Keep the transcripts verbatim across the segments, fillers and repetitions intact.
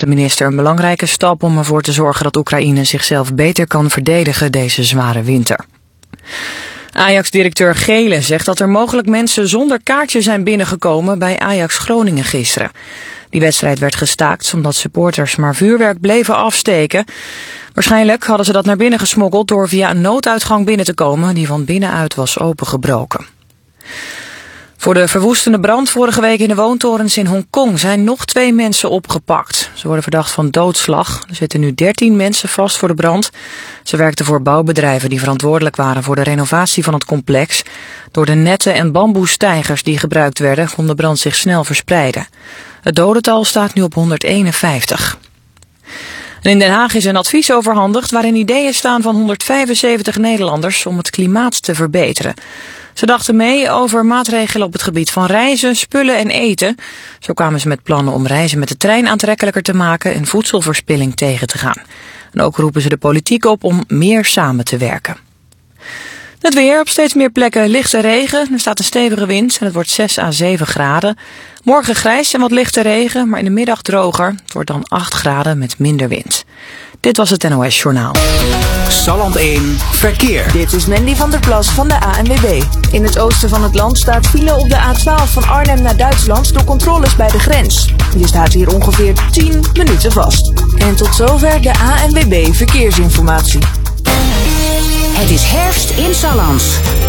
de minister een belangrijke stap om ervoor te zorgen dat Oekraïne zichzelf beter kan verdedigen deze zware winter. Ajax-directeur Gele zegt dat er mogelijk mensen zonder kaartje zijn binnengekomen bij Ajax Groningen gisteren. Die wedstrijd werd gestaakt omdat supporters maar vuurwerk bleven afsteken. Waarschijnlijk hadden ze dat naar binnen gesmokkeld door via een nooduitgang binnen te komen die van binnenuit was opengebroken. Voor de verwoestende brand vorige week in de woontorens in Hongkong zijn nog twee mensen opgepakt. Ze worden verdacht van doodslag. Er zitten nu dertien mensen vast voor de brand. Ze werkten voor bouwbedrijven die verantwoordelijk waren voor de renovatie van het complex. Door de netten en bamboestijgers die gebruikt werden kon de brand zich snel verspreiden. Het dodental staat nu op honderdeenenvijftig. En in Den Haag is een advies overhandigd waarin ideeën staan van honderdvijfenzeventig Nederlanders om het klimaat te verbeteren. Ze dachten mee over maatregelen op het gebied van reizen, spullen en eten. Zo kwamen ze met plannen om reizen met de trein aantrekkelijker te maken en voedselverspilling tegen te gaan. En ook roepen ze de politiek op om meer samen te werken. Het weer, op steeds meer plekken lichte regen. Er staat een stevige wind en het wordt zes à zeven graden. Morgen grijs en wat lichte regen, maar in de middag droger. Het wordt dan acht graden met minder wind. Dit was het N O S Journaal. Salland één, verkeer. Dit is Mandy van der Plas van de A N W B. In het oosten van het land staat file op de A twaalf van Arnhem naar Duitsland door controles bij de grens. Je staat hier ongeveer tien minuten vast. En tot zover de A N W B Verkeersinformatie. Het is herfst in Salland.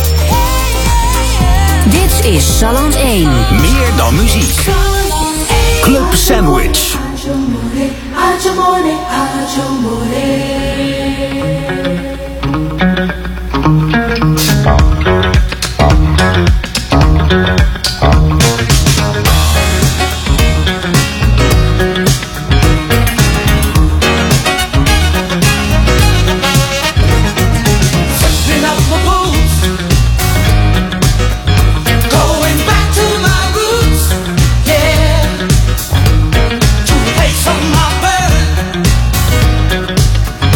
Dit is Salland één. Meer dan muziek. Club Sandwich. Some my bird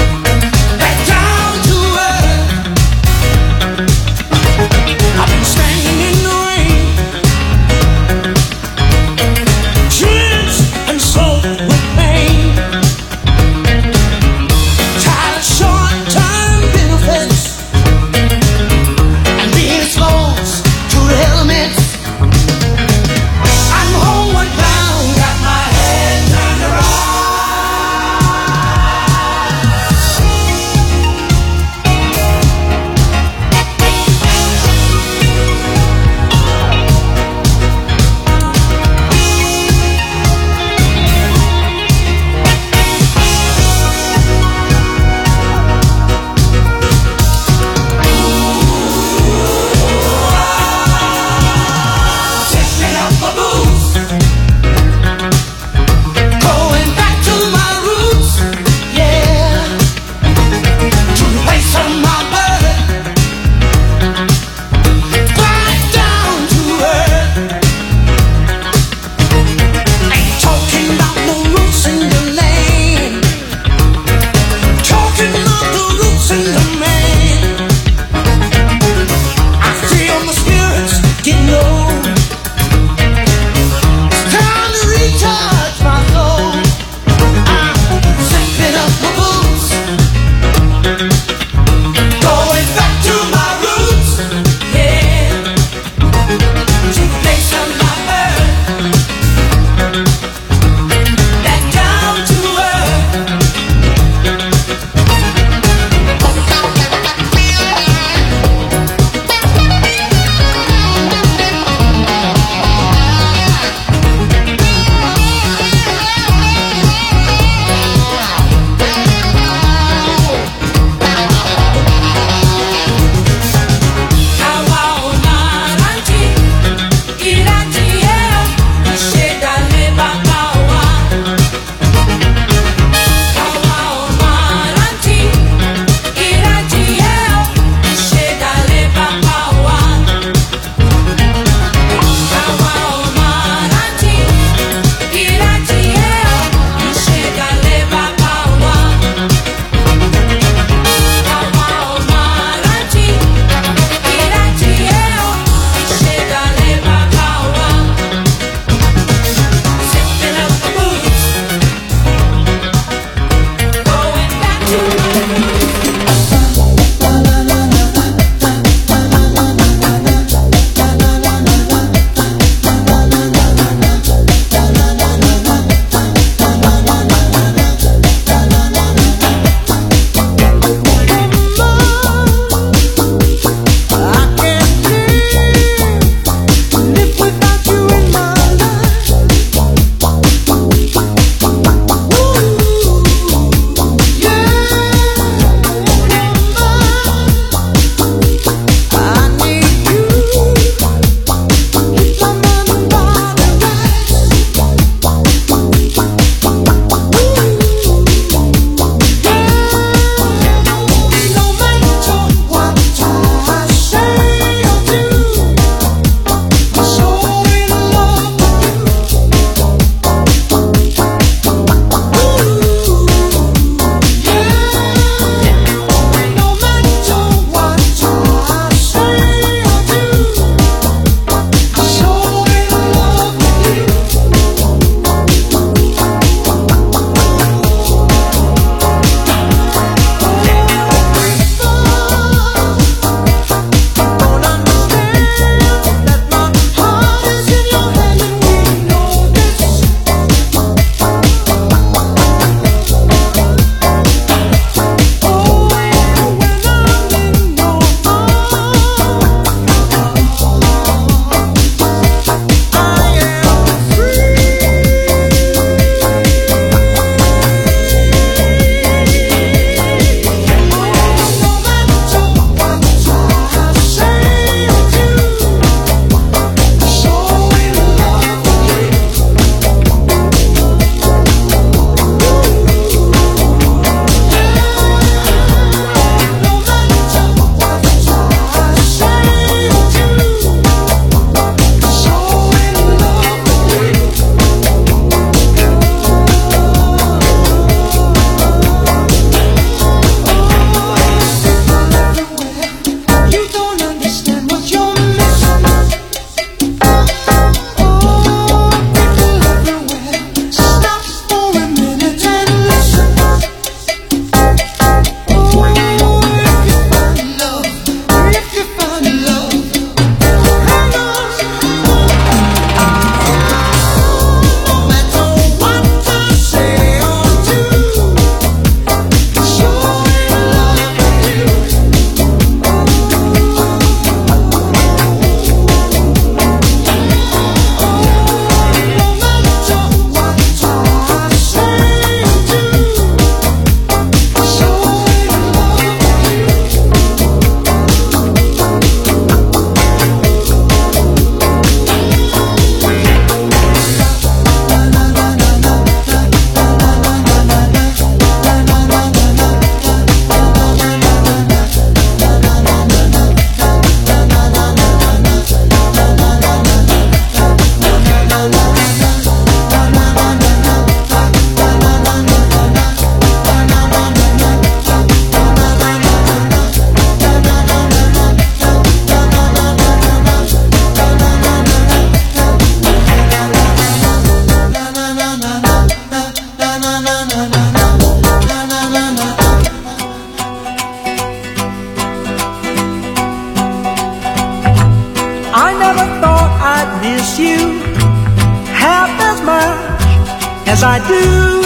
I do.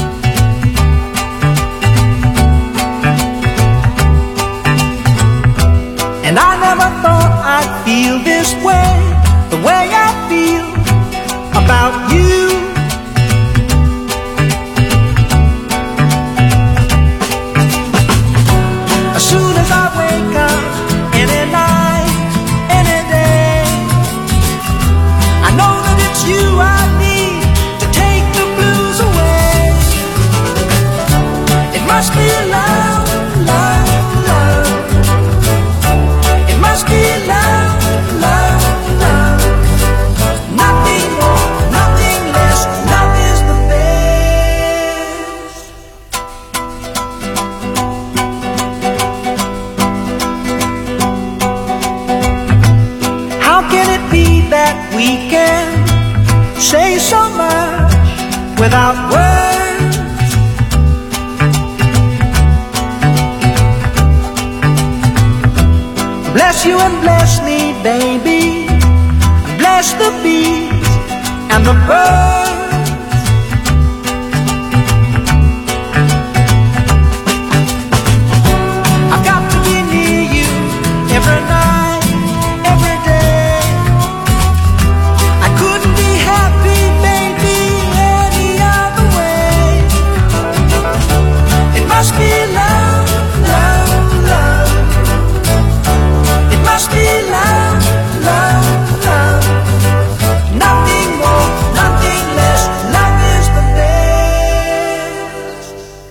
And I never thought I'd feel this way, the way I feel about you. As soon as I wake up, any night, any day, I know that it's you I need to take the blues away. It must be love, love, love. It must be love, love, love. Nothing more, nothing less. Love is the best. How can it be that we can say so much without words? Bless you and bless me, baby. Bless the bees and the birds. I've got to be near you every night, every day. I couldn't be happy, baby, any other way. It must be love, love, love. It must be love, love, love. Nothing more, nothing less. Love is the best.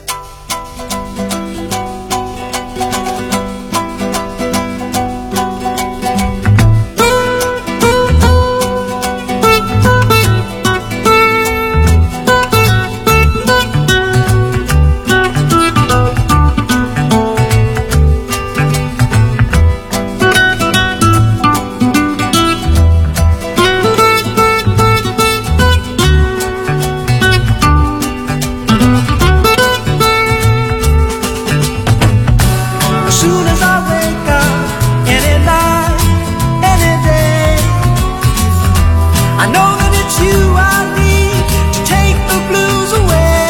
As soon as I wake up, any night, any day, I know that it's you I need to take the blues away.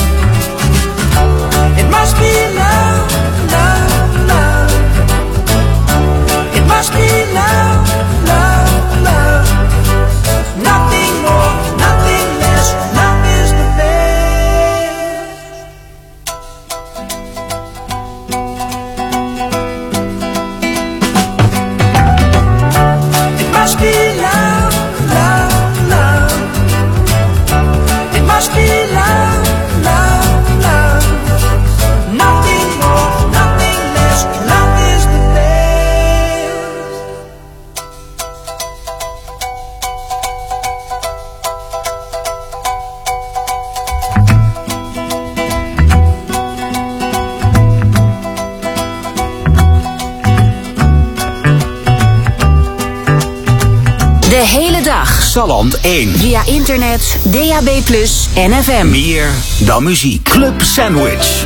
It must be love, love, love. It must be love, love, love. Nothing more, nothing less. Love is the best. It must be love, love, love. It must be love, love, love. Nothing more, nothing less. Love is the best. De hele dag. Salland één. Via internet, D A B plus, en F M. Meer dan muziek. Club Sandwich.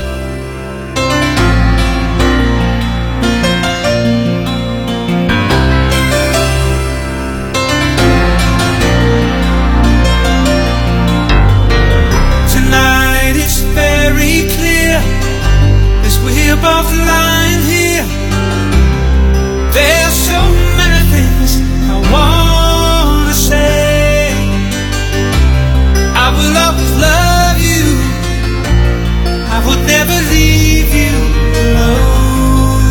Tonight it's very clear as we're both lying here. There's so many things I wanna say. I will always love you. I would never leave you alone.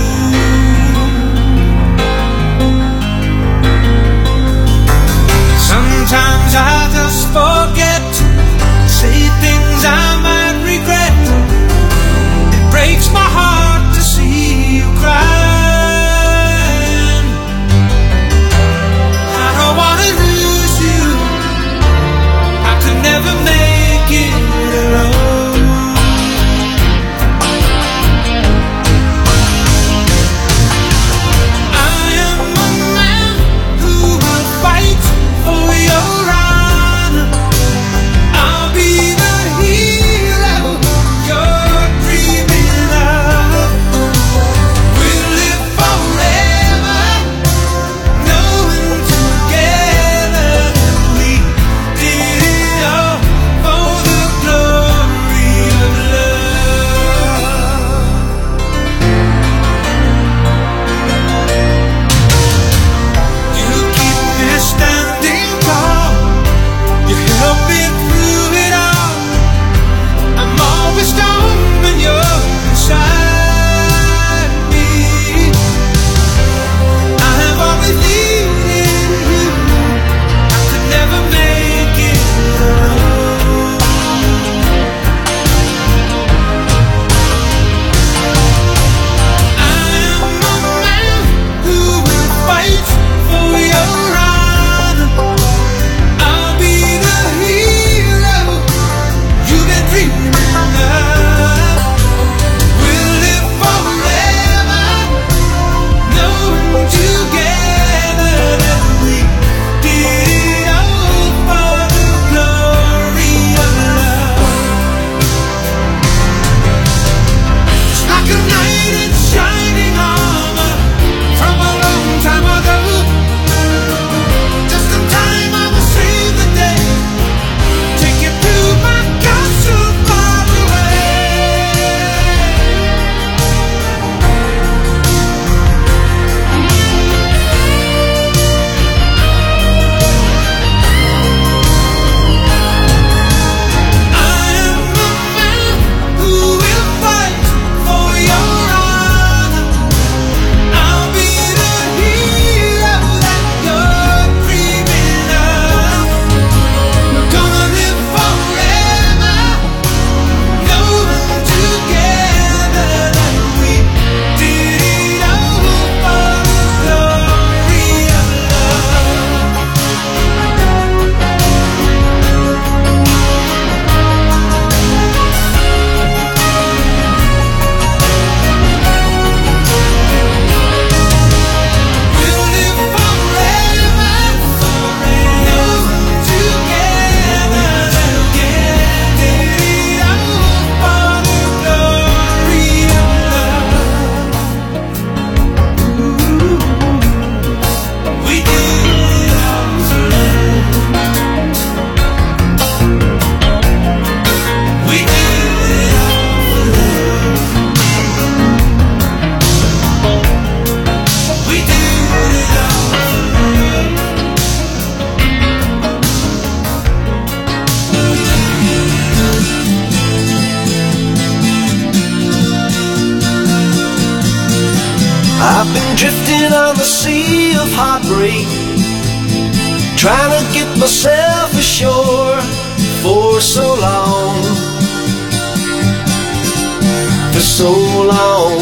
Sometimes I just forget to say things I might regret. It breaks my heart I've been drifting on the sea of heartbreak, trying to get myself ashore for so long, for so long.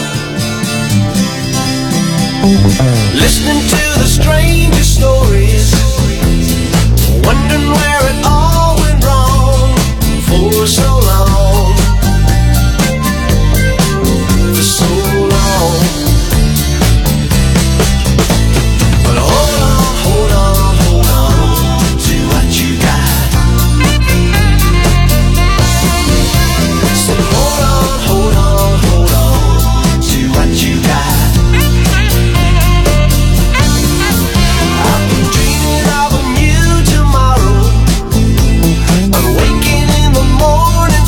Listening to the strangest stories, wondering where it all went wrong for so long, for so long. But hold on, hold on, hold on to what you got. So hold on, hold on, hold on to what you got. I've been dreaming of a new tomorrow. I'm waking in the morning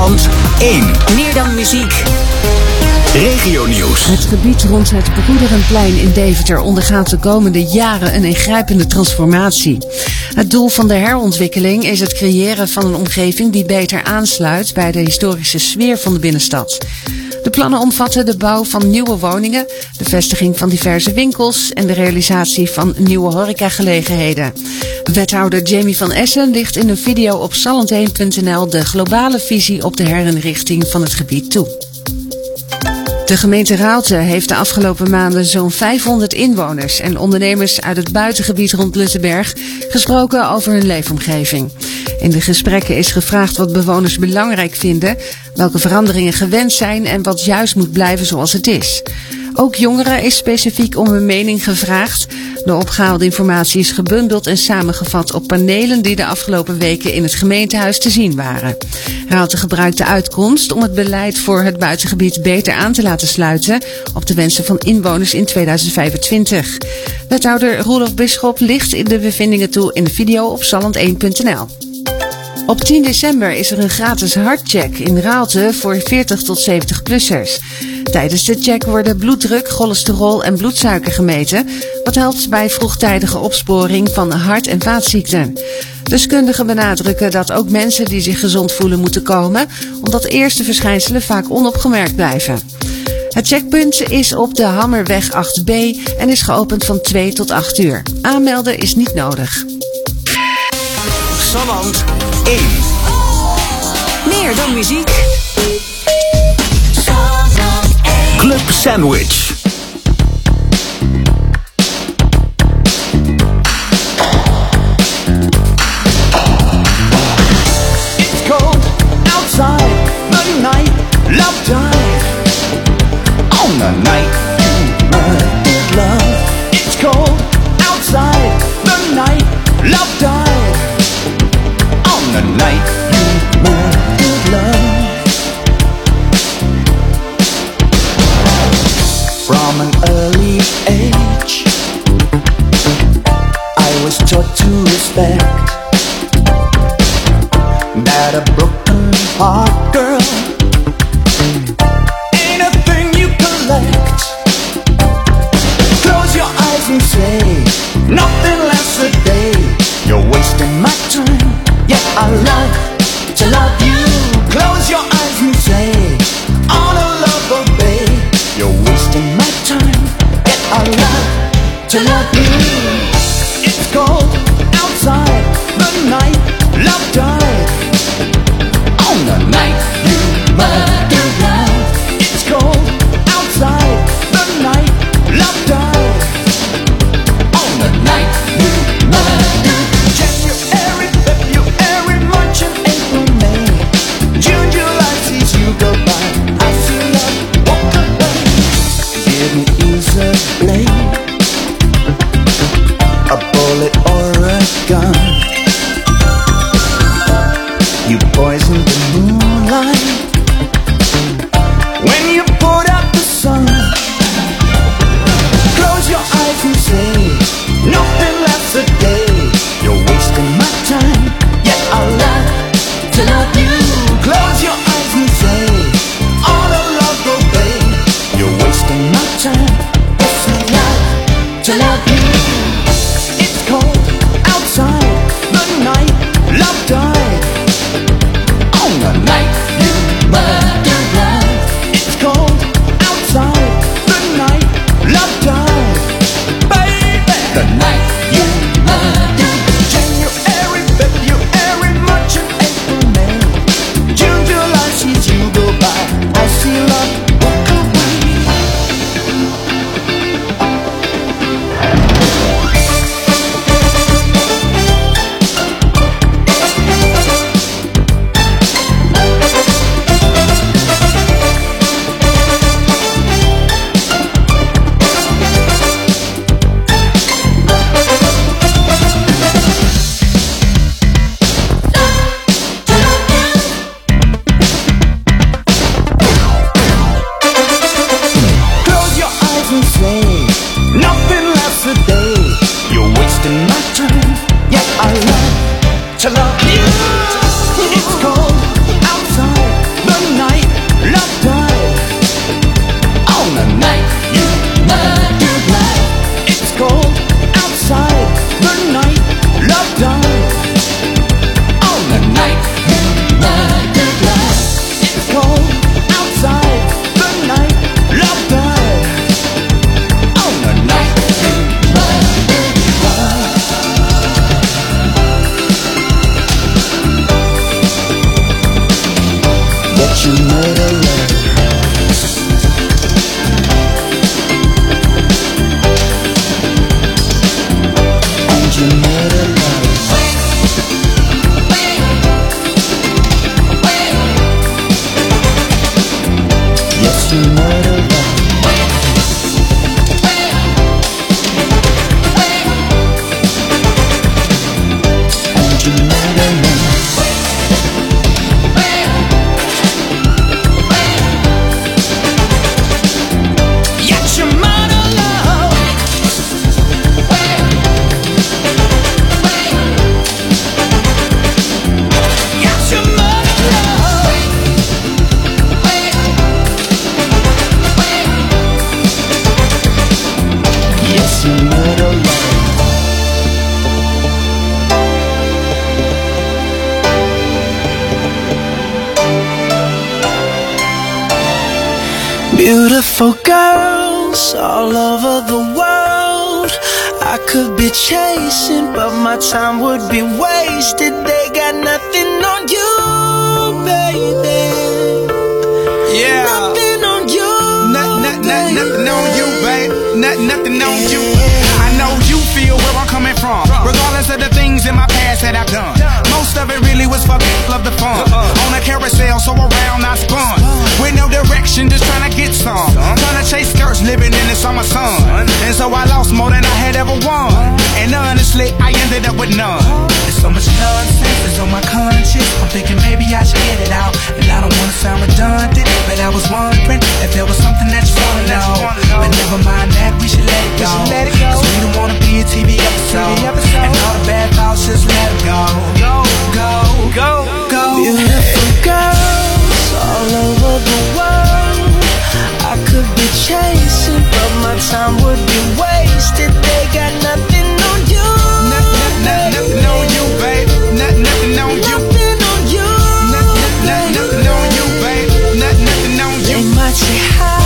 Salland één. Meer dan muziek. Regionieuws. Het gebied rond het Broederenplein in Deventer ondergaat de komende jaren een ingrijpende transformatie. Het doel van de herontwikkeling is het creëren van een omgeving die beter aansluit bij de historische sfeer van de binnenstad. De plannen omvatten de bouw van nieuwe woningen, de vestiging van diverse winkels en de realisatie van nieuwe horecagelegenheden. Wethouder Jamie van Essen licht in een video op salland één punt n l de globale visie op de herinrichting van het gebied toe. De gemeente Raalte heeft de afgelopen maanden zo'n vijfhonderd inwoners en ondernemers uit het buitengebied rond Luttenberg gesproken over hun leefomgeving. In de gesprekken is gevraagd wat bewoners belangrijk vinden, welke veranderingen gewenst zijn en wat juist moet blijven zoals het is. Ook jongeren is specifiek om hun mening gevraagd. De opgehaalde informatie is gebundeld en samengevat op panelen die de afgelopen weken in het gemeentehuis te zien waren. Raalte gebruikt de uitkomst om het beleid voor het buitengebied beter aan te laten sluiten op de wensen van inwoners in tweeduizend vijfentwintig. Wethouder Roelof Bisschop licht in de bevindingen toe in de video op salland één punt n l. Op tien december is er een gratis hartcheck in Raalte voor veertig tot zeventig-plussers. Tijdens de check worden bloeddruk, cholesterol en bloedsuiker gemeten, wat helpt bij vroegtijdige opsporing van hart- en vaatziekten. Deskundigen benadrukken dat ook mensen die zich gezond voelen moeten komen, omdat eerste verschijnselen vaak onopgemerkt blijven. Het checkpunt is op de Hammerweg acht B en is geopend van twee tot acht uur. Aanmelden is niet nodig. Salland één. Meer dan muziek. Club Sandwich. It's cold outside, the night, love died. On the night you murdered love. It's cold outside, the night, love died. On the night you murdered love. From an early age, I was taught to respect that a broken heart, girl, ain't a thing you collect. Close your eyes and say, nothing lasts a day. You're wasting my time, yet I love to love you. Close your eyes and say, all the love obey. You're wasting my time, yet I love to love you. It's cold outside, the night, love died. On the night you murdered love. It's cold outside, the night, love died. On the night you murdered. January, February, March and April, May, June, July sees you go by. I see love walk away. Give me either blade, a bullet or a gun. You poisoned the moonlight when you put out the sun. Close your eyes and say, nothing lasts a day. You're wasting my time, yet I love to love you. Close your eyes and say, all the love obey. You're wasting my time, yes I love to love you. It's cold outside, the night, love died. On the night you murdered love. It's cold outside, the night, love died. Baby, the night you murdered. January, February, March and April, May, June, July sees you go by. I see love walk away. Beautiful girls all over the world I could be chasing, but my time would be wasted. They got nothing on you, baby. Yeah. Nothing on you, Not, not, not, baby. nothing on you, babe. Not, nothing on you. I know you feel where I'm coming from, regardless of the things in my past that I've done. Most of it really was for people of the fun. On a carousel, so around I spun. With no direction, just trying to get some. Trying to chase skirts, living in the summer sun. And so I lost more than I had ever won. And honestly, I ended up with none. There's so much nonsense that's on my conscience. I'm thinking maybe I should get it out. And I don't wanna sound redundant, but I was wondering if there was something that you wanna know. But never mind that, we should let it go. Cause we don't wanna be a T V episode. And all the bad thoughts, just let it go. Go, go, go, go. Beautiful girls all over the world I could be chasing, but my time would be wasted. They got nothing on you, Nothing, nothing, nothing on you, babe. Nothing, nothing on you. nothing on you, Nothing, nothing, nothing on you, babe. Nothing, nothing on you. They might say hi,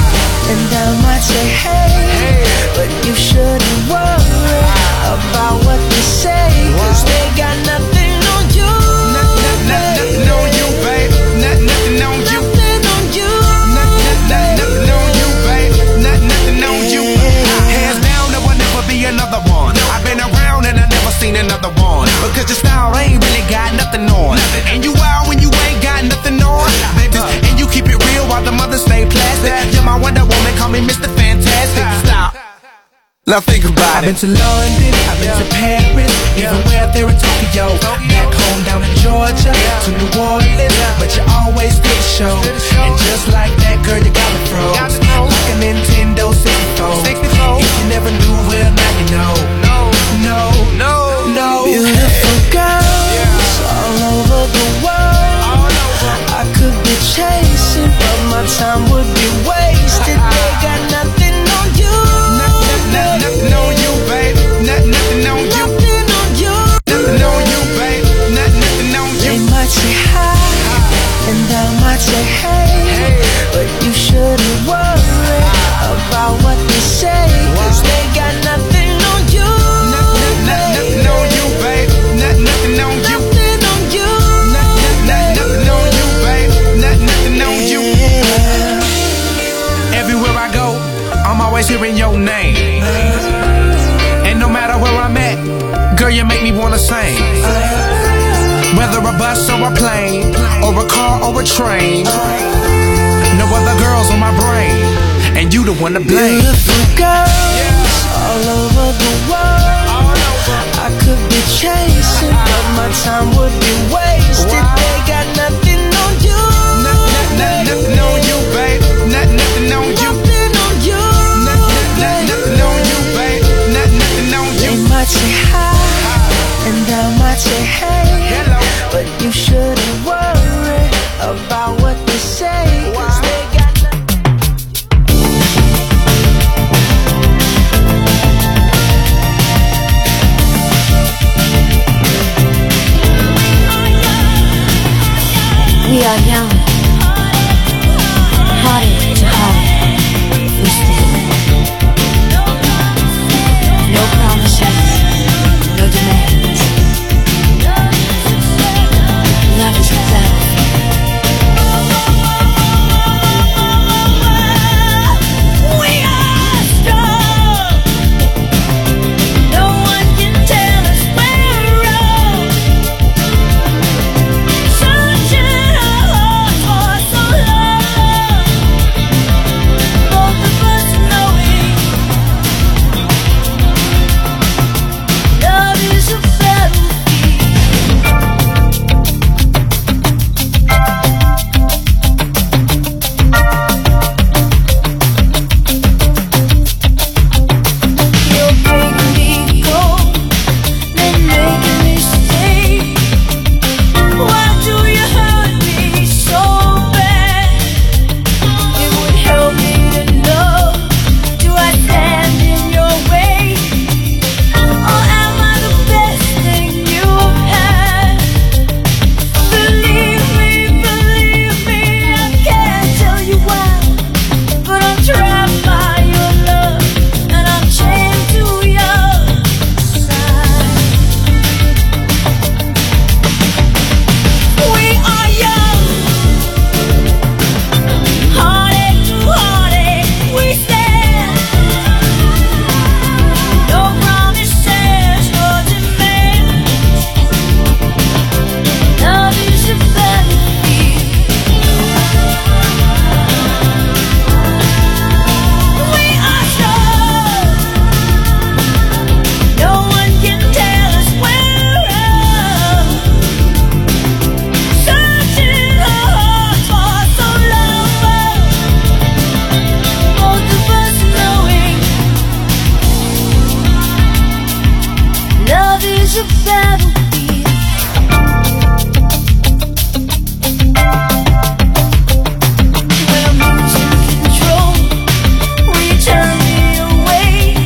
and I might say hey, but you shouldn't worry about what they say, cause they got nothing on you, Nothing, nothing on you, babe. Nothing, nothing on you. nothing on you, Nothing, nothing on you, babe. Nothing, nothing on you. Hands down, there will never be another one. I've been around and I never seen another one. Because your style ain't really got nothing on. And you wild when you ain't got nothing on. And you keep it real while the mothers stay plastic. You're my Wonder Woman, call me Mister Fantastic. Stop. Now think about I've it. been to London, I've been to Paris, even way up there in Tokyo. Back home down in Georgia, to New Orleans, but you always did the show. And just like that, girl, you got me froze, like a Nintendo sixty-four. If you never knew, well, now you know. No, no, no, no. Beautiful girls all over the world I could be chasing, but my time would be wasted. They got nothing on you, Nothing, nothing on you, babe. Nothing, nothing on you. nothing on you. Nothing on you, babe. Nothing, nothing on They you. might say hi, and I might say hey, but you shouldn't worry about what they say, cause they got nothing on you, Nothing, nothing on you, babe. Nothing, nothing on you. nothing on you, Nothing, nothing on you, babe. Nothing, nothing on you. Everywhere I go, I'm always hearing your name. And no matter where I'm at, girl, you make me wanna sing. Whether a bus or a plane, or a car or a train, no other girls on my brain, and you the one to blame. Beautiful girls all over the world I could be chasing, but my time would be wasted. They got nothing on you, Nothing, nothing on you, babe. Nothing, nothing on you. nothing on you, Nothing, nothing on you, babe. Nothing, nothing on They you. might say hi, and I might say hey, but you shouldn't worry about what they say, cause they got We are young, hearted to heart, we stand. No promises, no demands. Love is the we are strong. No one can tell us we're wrong. Sunshine, oh, is a battlefield. When I'm losing control, will you turn me away?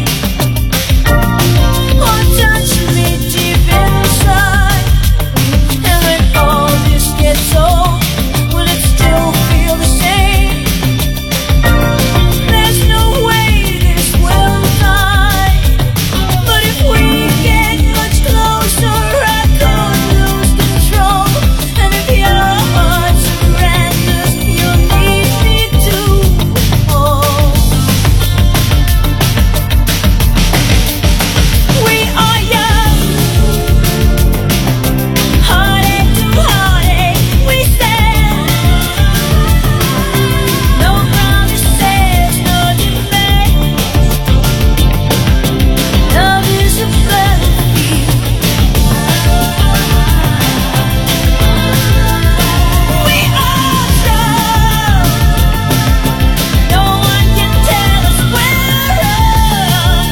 Or touch me deep inside? And when all this gets old, will it still feel the same? There's no way this will die. But if we get much closer, I could lose control. And if your heart surrenders, you'll need me to hold. We are young, heartache to heartache we stand. No promises, no demands. Love is a battlefield. We are strong. No one can tell us where to run.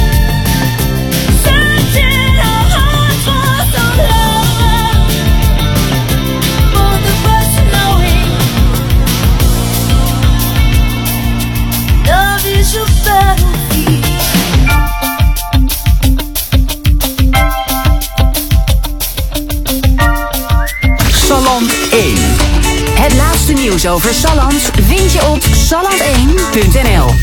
Searching our hearts for so long. Both of us knowing love is a battlefield. Salland één. Het laatste nieuws over Salland vind je op salland één punt n l.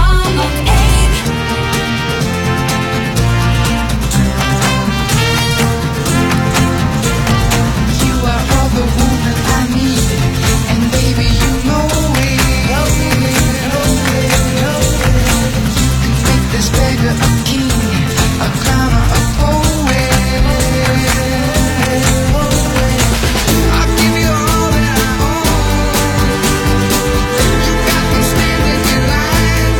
You are all the woman I need, and baby you know it. Make this baby a king, a clown, a poet. I'll give you all that I own. You got me standing in line.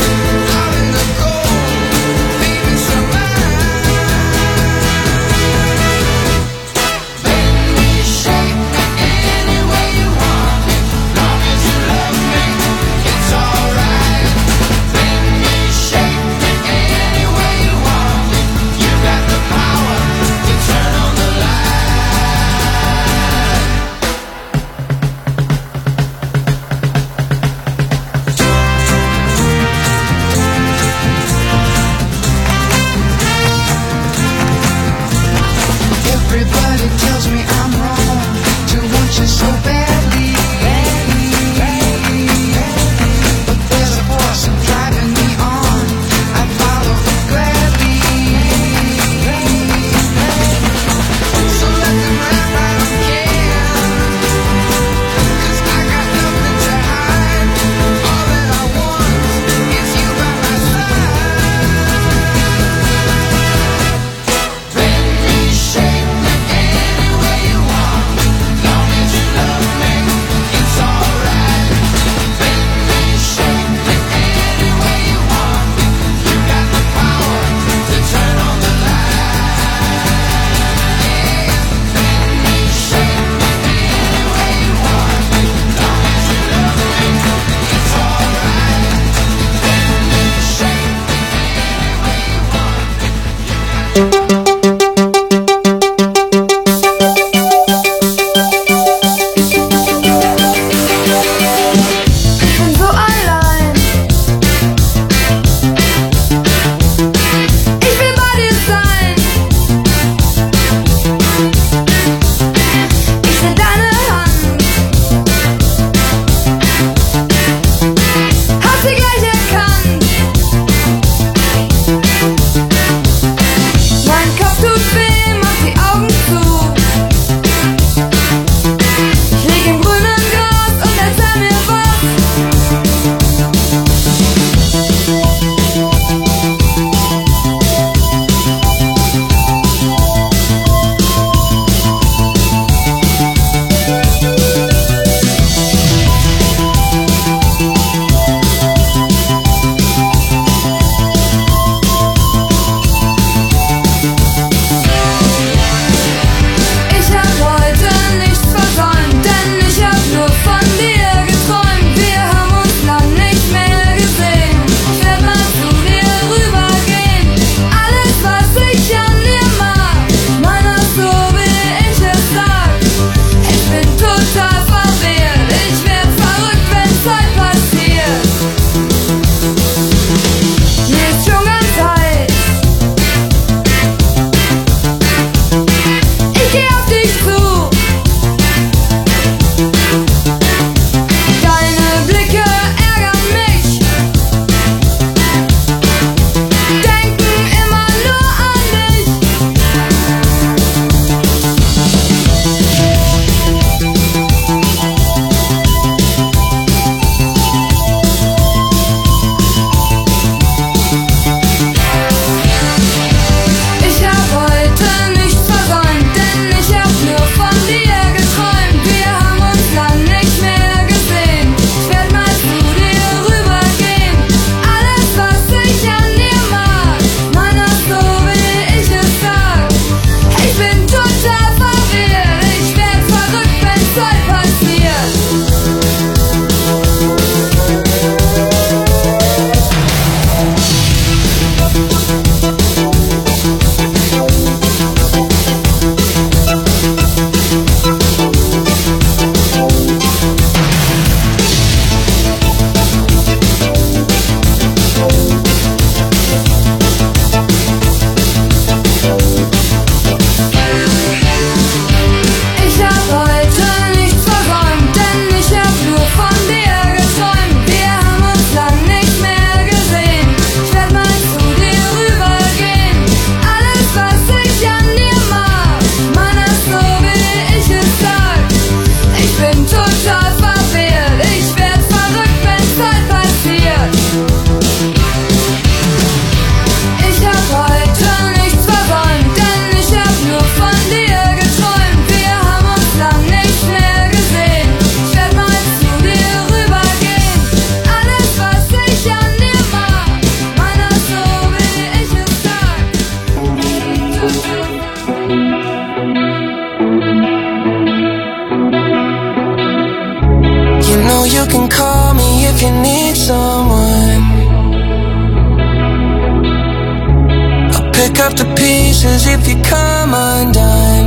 pick up the pieces if you come undone.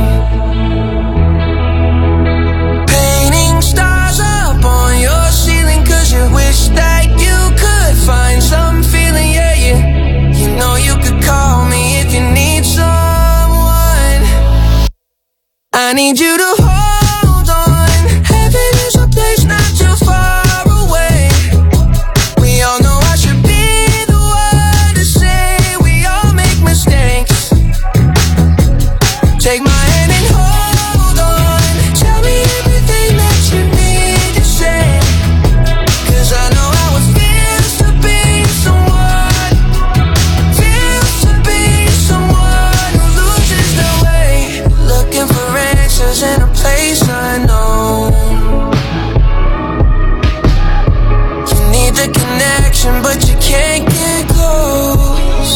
Painting stars up on your ceiling, cause you wish that you could find some feeling, yeah, yeah. You know you could call me if you need someone. I need you to hold on. Heaven is a place not too far away. We all know I should be the one to say we all make mistakes. Take my hand and hold on. Tell me everything that you need to say, cause I know how it feels to be someone, feels to be someone who loses their way, looking for answers in a place unknown. You need the connection, but you can't get close.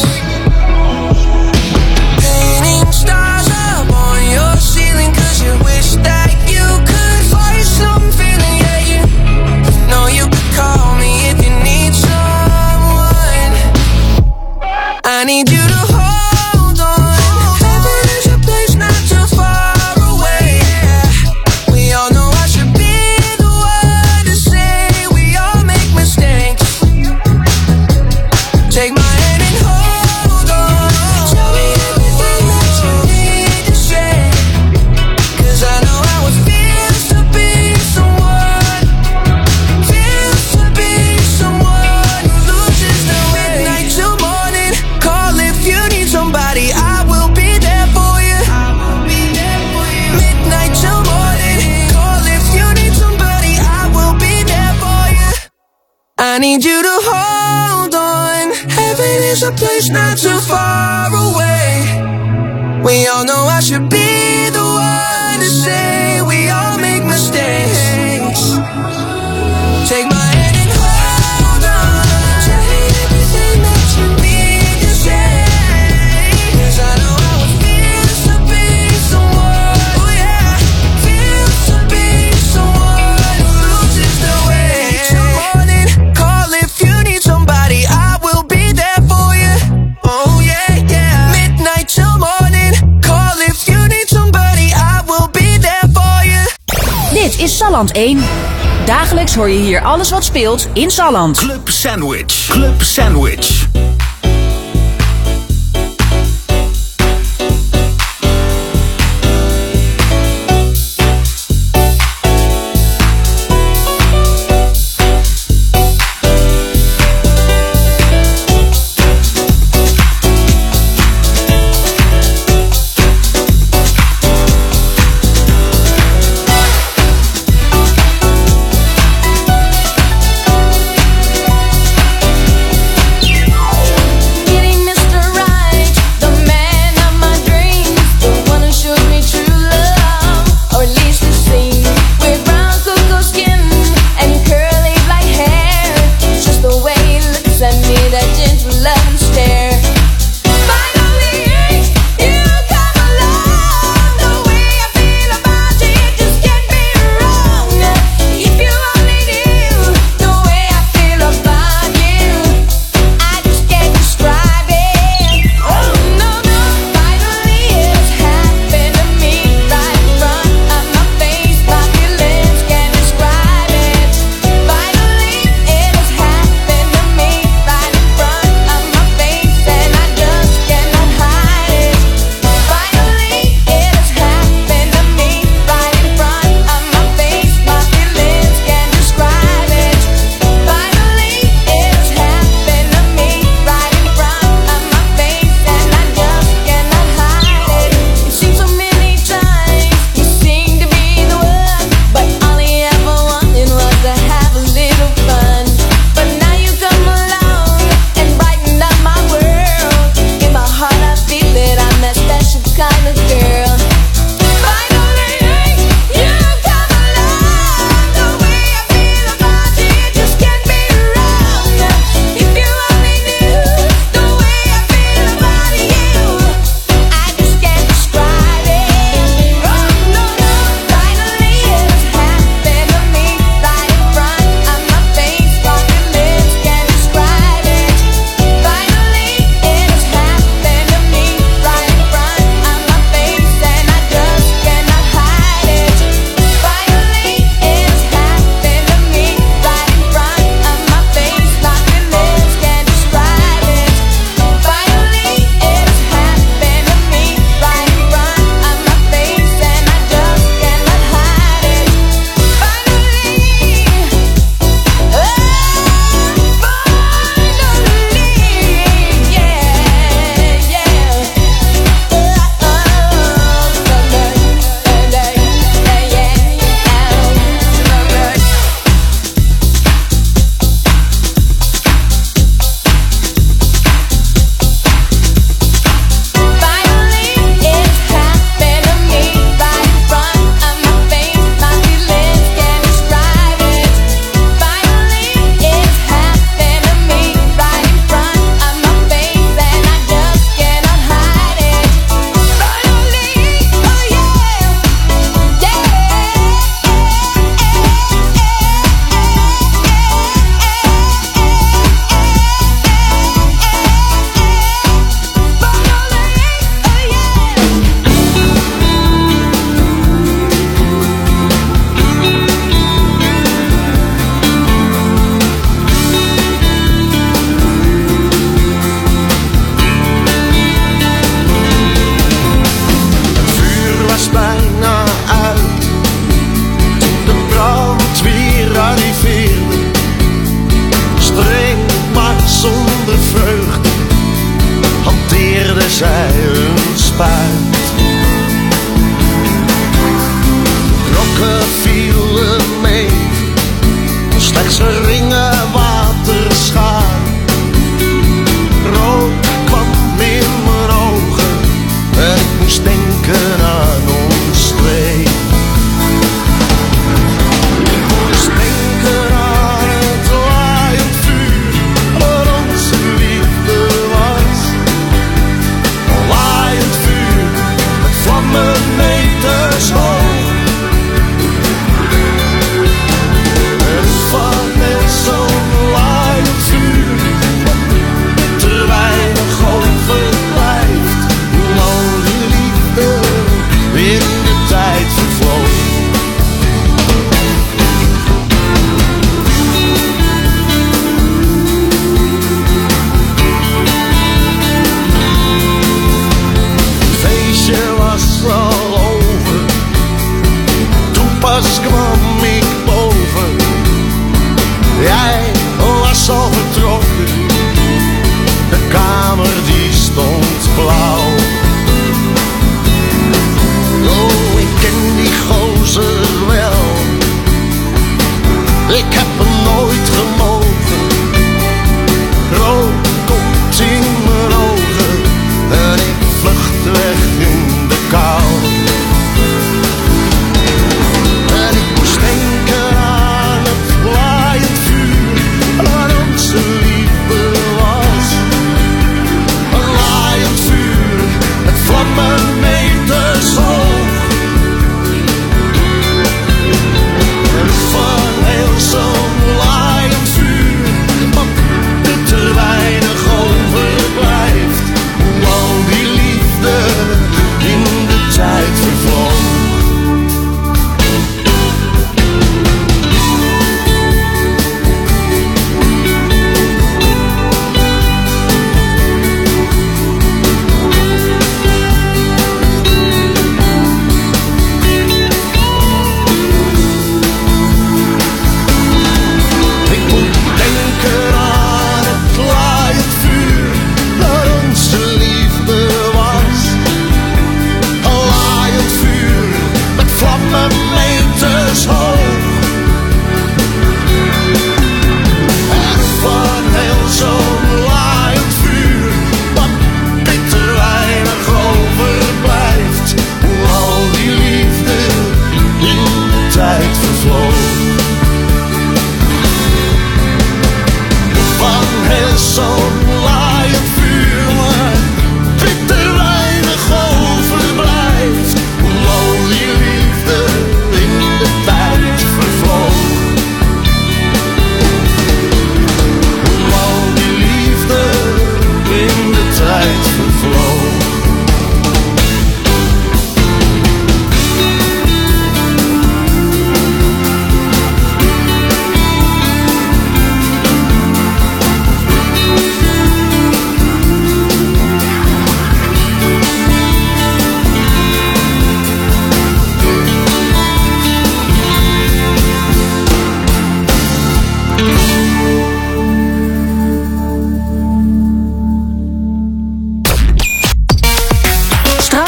Painting stars up on your ceiling, cause you wish that you could find some feeling, yeah, you, you know you could call me if you need someone. I need you to hold on. Heaven is a place not too far away. We all know I should be the one to say we all make mistakes. Take my hand and hold on. Tell me everything that you need to say, cause I know how it feels to be someone, feels to be someone who loses their way. Midnight till morning, call if you need somebody, I will be there for you. Midnight till morning, call if you need somebody, I will be there for you. I need you to hold on. Heaven is a place not too far away. We all know I should be the one to say we all make mistakes. Take my hand and hold on. Tell me everything that you need to say, cause I know how it feels to be someone, oh yeah, feels to be someone who loses their way. Till morning, call if you need somebody, I will be there for you, oh yeah, yeah. Midnight till morning, call if you need somebody, I will be there for you. Dit is Salland één. Dagelijks hoor je hier alles wat speelt in Salland. Club Sandwich. Club Sandwich. Finally, it has happened to me.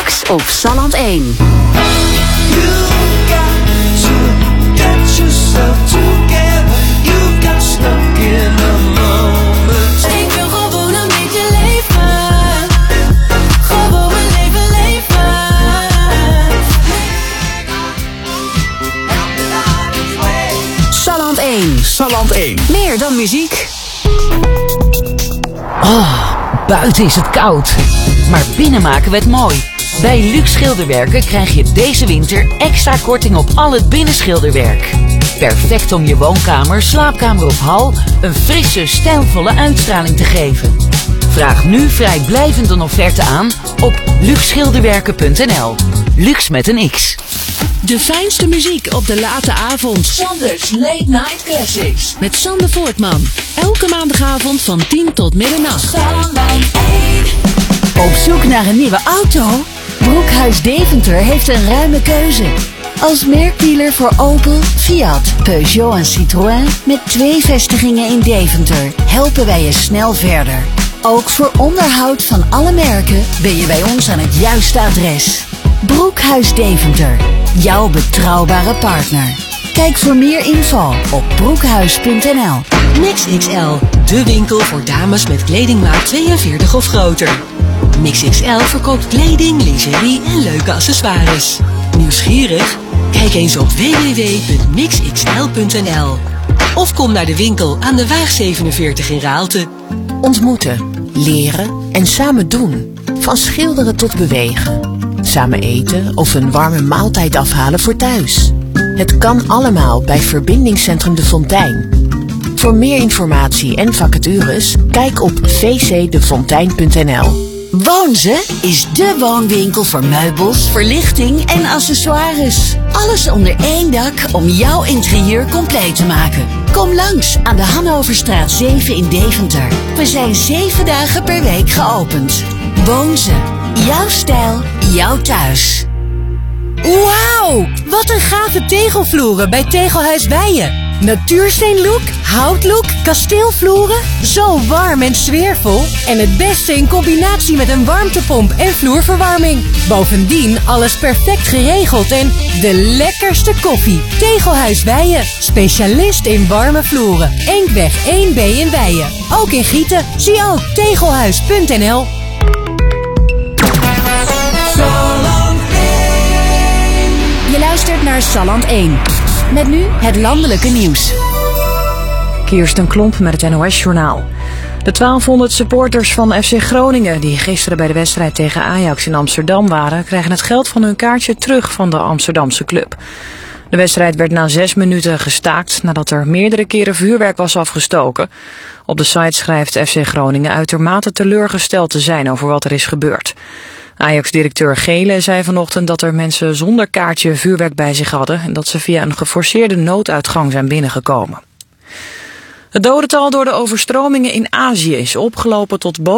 Straks op Salland één. You've got to get yourself together. You've got stuck in a moment. Ik wil gewoon een beetje leven. Gewoon mijn leven leven. Salland één. Salland één. Meer dan muziek. Oh, buiten is het koud. Maar binnen maken we het mooi. Bij Luxe Schilderwerken krijg je deze winter extra korting op al het binnenschilderwerk. Perfect om je woonkamer, slaapkamer of hal een frisse, stijlvolle uitstraling te geven. Vraag nu vrijblijvend een offerte aan op luxe schilderwerken punt n l. Luxe met een X. De fijnste muziek op de late avond. Sanders Late Night Classics. Met Sander Voortman. Elke maandagavond van tien tot middernacht. Salland één. Op zoek naar een nieuwe auto? Broekhuis Deventer heeft een ruime keuze. Als merkdealer voor Opel, Fiat, Peugeot en Citroën met twee vestigingen in Deventer helpen wij je snel verder. Ook voor onderhoud van alle merken ben je bij ons aan het juiste adres. Broekhuis Deventer, jouw betrouwbare partner. Kijk voor meer info op broekhuis punt n l. Mix X L, de winkel voor dames met kledingmaat tweeënveertig of groter. Mix X L verkoopt kleding, lingerie en leuke accessoires. Nieuwsgierig? Kijk eens op w w w punt mix x l punt n l. Of kom naar de winkel aan de Waag zevenenveertig in Raalte. Ontmoeten, leren en samen doen. Van schilderen tot bewegen. Samen eten of een warme maaltijd afhalen voor thuis. Het kan allemaal bij Verbindingscentrum De Fontein. Voor meer informatie en vacatures, kijk op v c de fontein punt n l. Woonze is de woonwinkel voor meubels, verlichting en accessoires. Alles onder één dak om jouw interieur compleet te maken. Kom langs aan de Hannoverstraat zeven in Deventer. We zijn zeven dagen per week geopend. Woonze, jouw stijl, jouw thuis. Wauw, wat een gave tegelvloeren bij Tegelhuis Weijen. Natuursteenlook, houtlook, kasteelvloeren. Zo warm en sfeervol. En het beste in combinatie met een warmtepomp en vloerverwarming. Bovendien alles perfect geregeld en de lekkerste koffie. Tegelhuis Weijen, specialist in warme vloeren. Enkweg één B in Weijen. Ook in Gieten. Zie ook tegelhuis punt n l. Je luistert naar Salland één. Met nu het landelijke nieuws. Kirsten Klomp met het N O S-journaal. De twaalfhonderd supporters van F C Groningen die gisteren bij de wedstrijd tegen Ajax in Amsterdam waren, krijgen het geld van hun kaartje terug van de Amsterdamse club. De wedstrijd werd na zes minuten gestaakt nadat er meerdere keren vuurwerk was afgestoken. Op de site schrijft F C Groningen uitermate teleurgesteld te zijn over wat er is gebeurd. Ajax-directeur Gele zei vanochtend dat er mensen zonder kaartje vuurwerk bij zich hadden en dat ze via een geforceerde nooduitgang zijn binnengekomen. Het dodental door de overstromingen in Azië is opgelopen tot boven